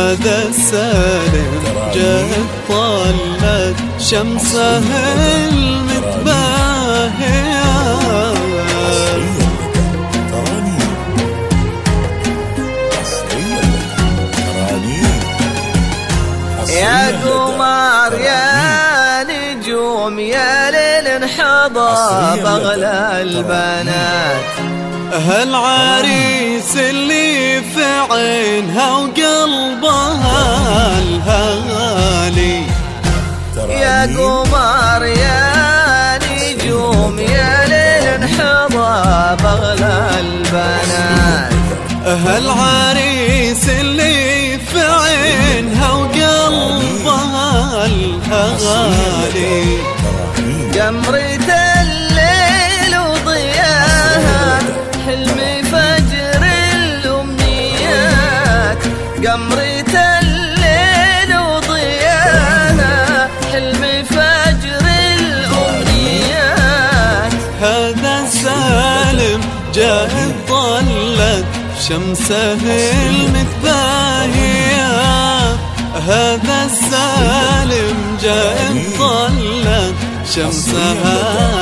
هذا السالم جد طلت شمسه المتباهية. يا قمر يا نجوم يا ليل انحضى بغلى البنات، هالعريس اللي في عينها وقلبها الهالي. يا قمر يا نجوم يا ليل انحضى بغلى البنات، هالعريس اللي في عينها وقلبها الهالي. قمرة الليل وضياها حلم فجر الأمنيات، قمرة الليل وضياها حلم فجر الأمنيات. هذا سالم جاء طلت شمسه المتباهية. هذا السالم جاء طلت شمسها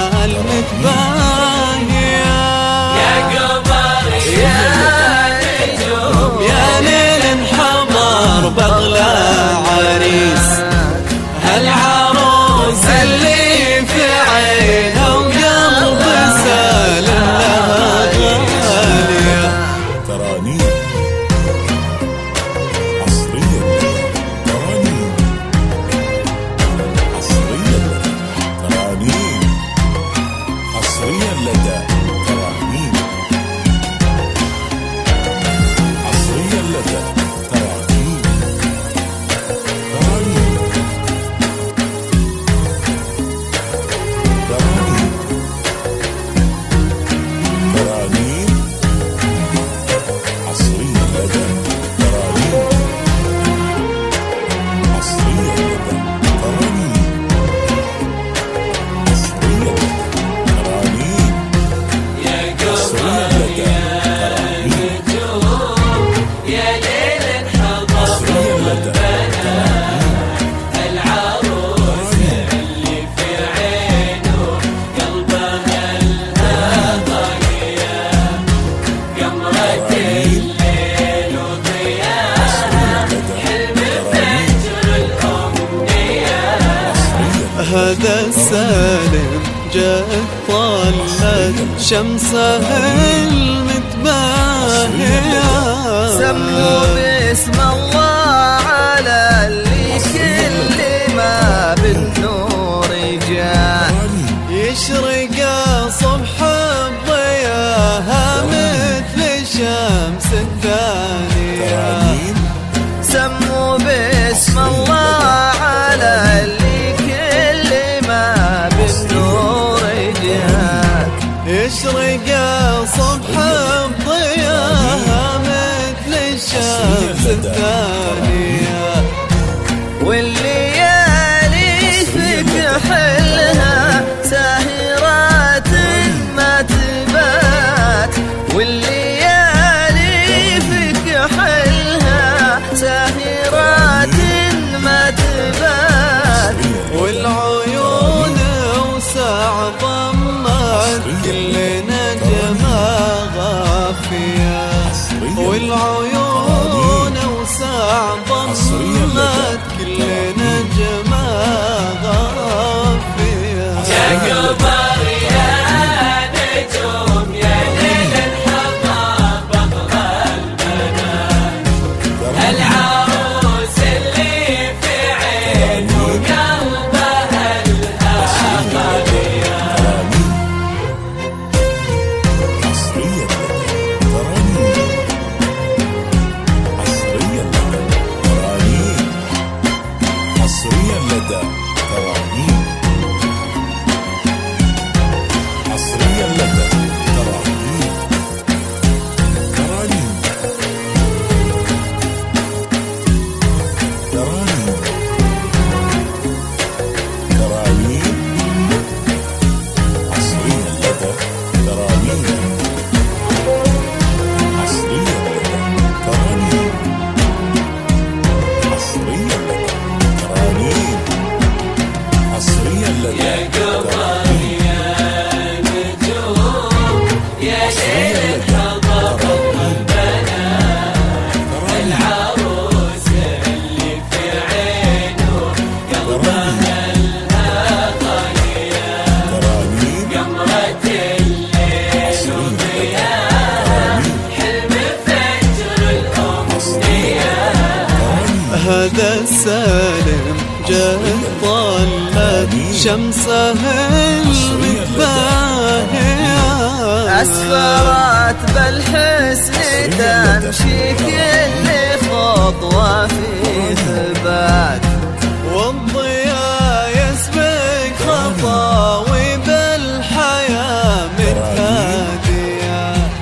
المتباهية. يا قمر يا نجوم يا ليل انحضر بغلى عريس، هالعروس اللي في عينها وقلب سالم لها غالية. ترانيم عصرية، ترانيم عصرية، ترانيم عصرية لدى ترانيم عصرية لدى ترانيم ترانيم ترانيم ترانيم عصرية لدى ترانيم عصرية لدى ترانيم عصرية لدى ترانيم يا قمر يا نجوم يا ليل انحضر عصرية لدى العروس اللي في عينه قلبها الهضايا، قمرة الليل وضياها حلم فجر الأمنيات. هذا السالم جاء طلت شمسه المتباهية. سموا باسم الله على اللي كل ما بالنور جاء، يشرق صبح بضياها مثل الشمس الثانية. سموا باسم الله على اللي كل ما بالنور جاء، يشرق صبح بضياها مثل الشمس الثانية. والليالي في كحلها ساهرات ما تبات، والليالي في كحلها ساهرات ما تبات. والعيون وسع ضمت كل نجمة غافية، والعيون وسع ضمت السالم جت طلت شمسه المتباهية أسفرت بالحسن تمشي كل خطوة في ثبات والضياء يسبق خطاوي بالحياة متهادية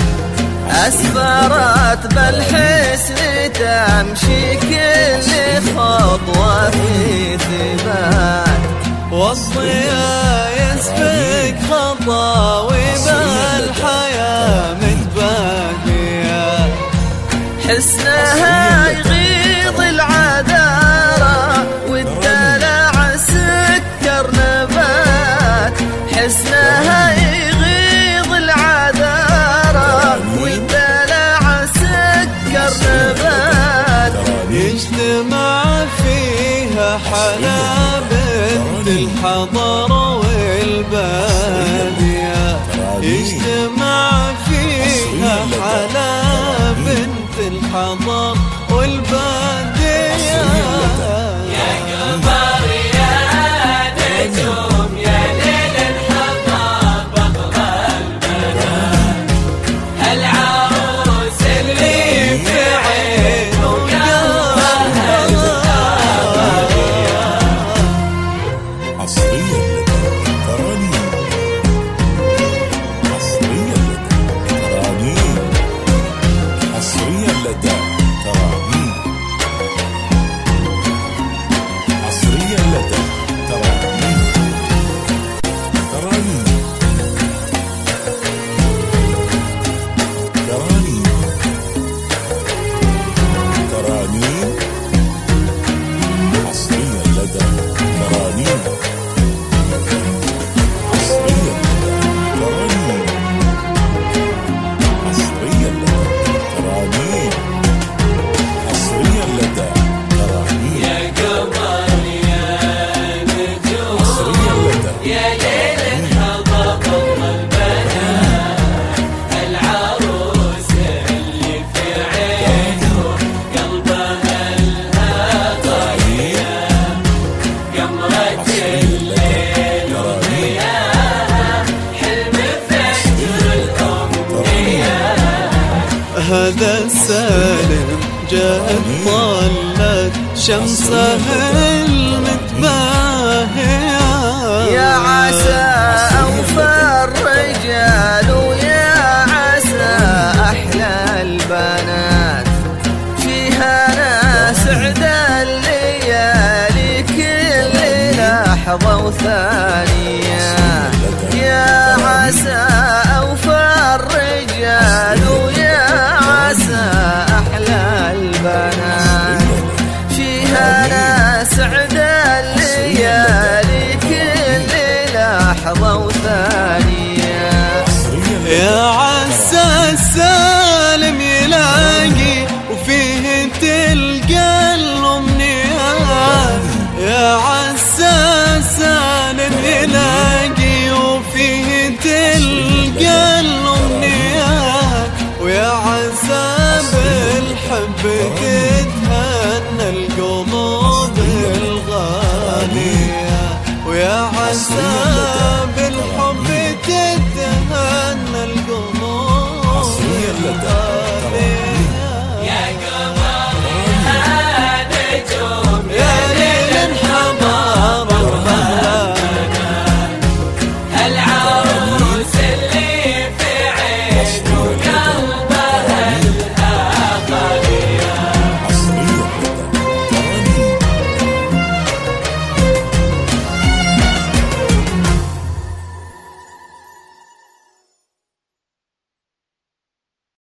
أسفرت بالحسن تمشي كل خطوة في ثبات والضياء يسبق خطاوي بالحياة متباهية حسنها يغيظ العذارى والدلع سكر نبات حسنها يغيظ العذارى والدلع سكر نبات يجتمع فيها حلا بنت الحضر والبادية يجتمع فيها حلا بنت الحضر والبادية يا قمر يا نجوم يا ليل الحضر بطل البنات العروس اللي في عينه حصريا لك ترانيم حصريا لك ترانيم حصريا لك ترانيم حصريا لك ترانيم ترانيم ترانيم ترانيم حصريا لك ترانيم حصريا لك ترانيم يا قمر يا نجوم يا ليل الحضر بطل البنات العروس اللي في عينه قلبها الهضية قمرة الليل وضياها حلم فجر الأمنية هذا السالم جت طلت شمسه المتباهية يا عسى أوفى الرجال ويا عسى أحلى البنات فيها ناس عدا الليالي كل لحظة وثانية يا عسى أوفى الرجال ويا عسى أحلى البنات فيها ناس عدا الليالي كل لحظة وثانية يا عسى السالم يلاقي وفيه تلقى الأمنيات يا عسى السالم يلاقي وفيه تلقى الأمنيات ويا عسى بالحب تتهنى القلوب الغالية ويا عسى